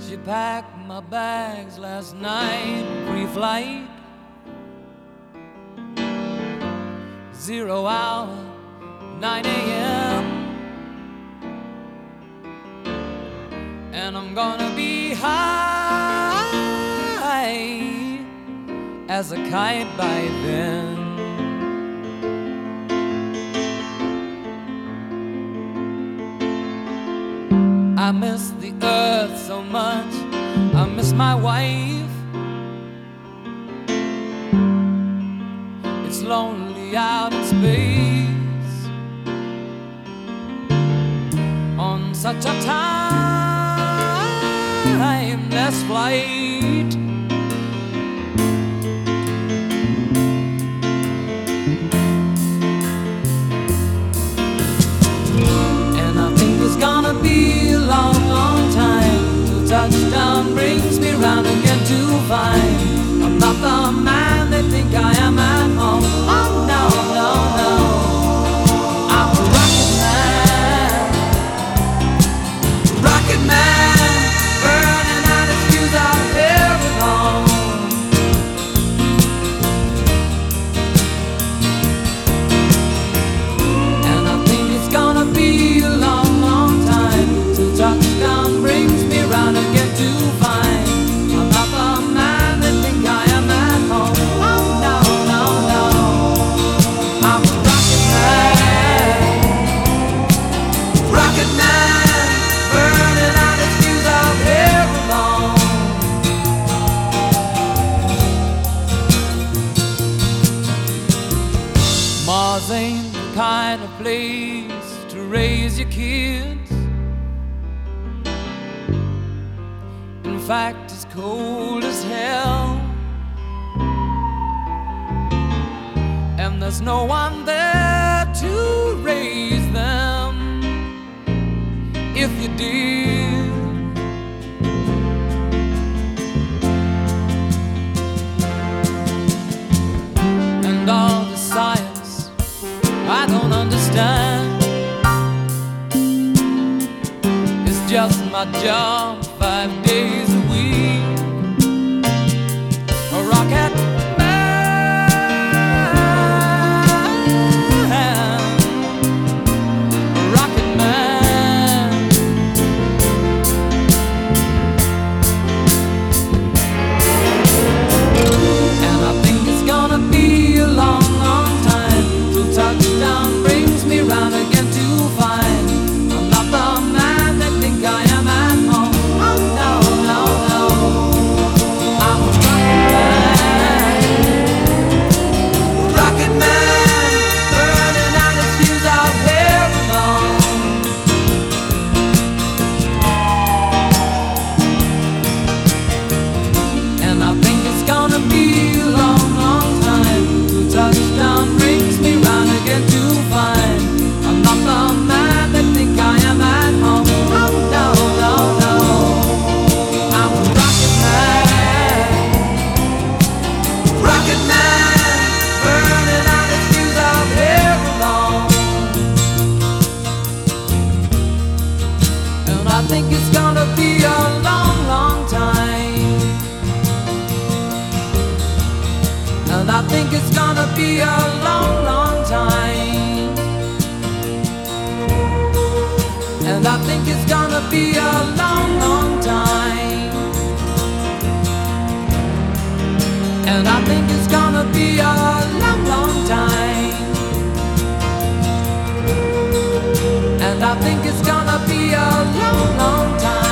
She packed my bags last night, pre-flight, 0 hour, 9 a.m. And I'm gonna be high as a kite by then. I miss the earth so much, I miss my wife. It's lonely out in space on such a timeless flight. And I think it's gonna be a long, long time till touchdown brings me round again to find I'm not the man they think I am at home. Oh no, no, no, I'm a rocket man, rocket man, burning out his fuse out here alone. And I think it's gonna be a long, long time till touchdown brings me round again to find I'm not the man they think I am at home. Oh no, no, no, I'm a rocket man, burning out his fuse out here alone. Mars ain't the kind of place to raise your kids. In fact, it's cold as hell, and there's no one there to raise them if you did. And all the science I don't understand, it's just my job 5 days a week. A rocket man, a rocket man. And I think it's gonna be a long, long time till touchdown brings me round again to find I'm not the man they think I am at home. Oh no, no, no, I'm a rocket man, burning out his fuse out here alone. And I think it's gonna be a long, long time till touchdown brings me round again to find I'm not the man they think I am at home. Oh no, no, no, I'm a rocket man, burning out his fuse out here alone. And I think it's gonna be a long, long time. And I think it's gonna be a long, long time. And I think it's gonna be a long, long time. And I think it's gonna be a long, long time. And I think it's gonna be a long, long time.